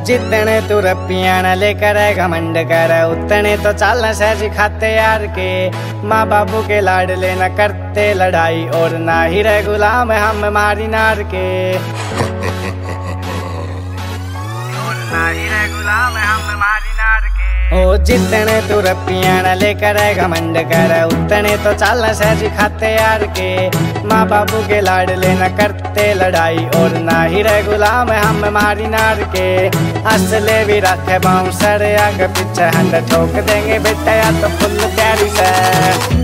जितने तू रपियां न लेकर घमंड कर, उतने तो चालना सहज खाते यार के। माँ बाबू के लाडले न करते लड़ाई, और ना ही रह गुलाम हम मारी नार के। ना ही रह गुलाम हम मारी नार के। ओ जितने तू रपियां न लेकर घमंड कर, उतने तो चालना सहज खाते यार के। माँ बाबू के लाडले न करते लड़ाई, और ना ही रह गुलाम हम मारी नार के। असले भी रखे बाउंसर आगे पीछे, हंड ठोक देंगे बेटा या तो फुल प्यारी से।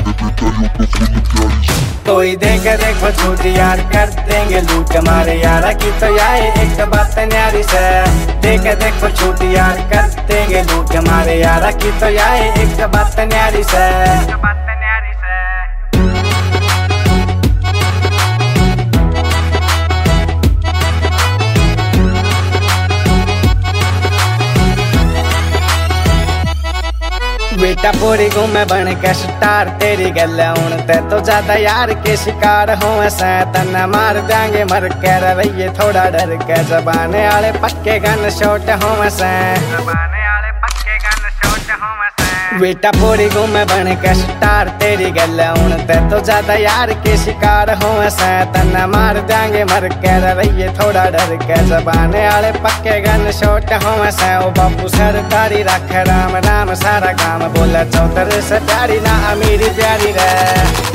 कोई देख देखो छूट यार कर देंगे लूट, मारे यारा की तो यार एक बात न्यारी से। देख देखो छूट यार कर देंगे लूट, मारे यारा की तो यार एक बात न्यारी से। बेटा पूरी घूमे बन के स्टार, तेरी गल उनते तो ज्यादा यार के शिकार हो ऐसा। तना मार देंगे मर के रवैये थोड़ा डर के, जबाने आले पक्के गन शॉट हो ऐसा। बेटा पूरी घूमे बन के स्टार, तेरी गल उनते तो ज्यादा यार के शिकार हो ऐसा। तना मार देंगे मर के रवैये थोड़ा डर के, जबाने आले पक्के गन शॉट हो ऐसा। ओ बापू सरदारी रख राम राम सारा काम, बोला चौधर से प्यारी ना अमीरी प्यारी रे।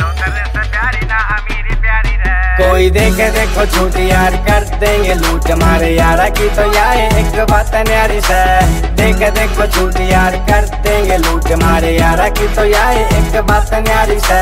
कोई देखे देखो छूट यार कर देंगे लूट, मारे यारा की तो यार एक बात न्यारी से। देखे देखो छूट यार कर देंगे लूट, मारे यारा की तो यार एक बात न्यारी से।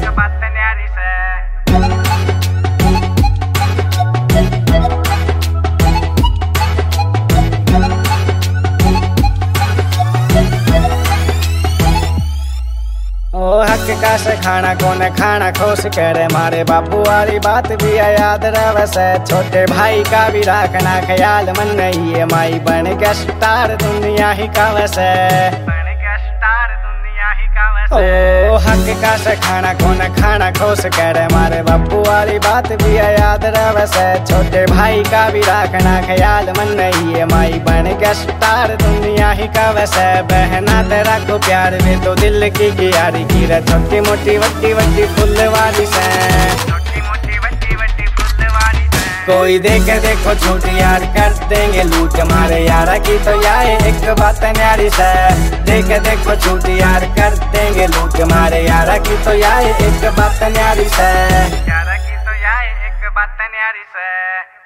ओ हक का से खाना कौन खाना खोस करे, मारे बापू वाली बात भी याद रहे से। छोटे भाई का भी रखना ख्याल मन नहीं है, माई बन के स्टार दुनिया ही का वैसे। ओ हक का से खाना कौन खाना खोस करे, मारे बापू वाली बात भी याद रहे से। छोटे भाई का भी रखना ख्याल मन नहीं है, माई बन के स्टार दुनिया ही का वैसे। बहना तेरा को प्यार में तो दिल की यारी की रे, छोटी मोटी वड्डी वड्डी फुल वाली से। कोई देखे देखो छूट यार कर देंगे लूट, मारे यारा की तो यार एक बात न्यारी से। देखे देखो छूट यार कर देंगे लूट, मारे यारा की तो यार एक बात न्यारी से। यारा की तो यार एक बात न्यारी से।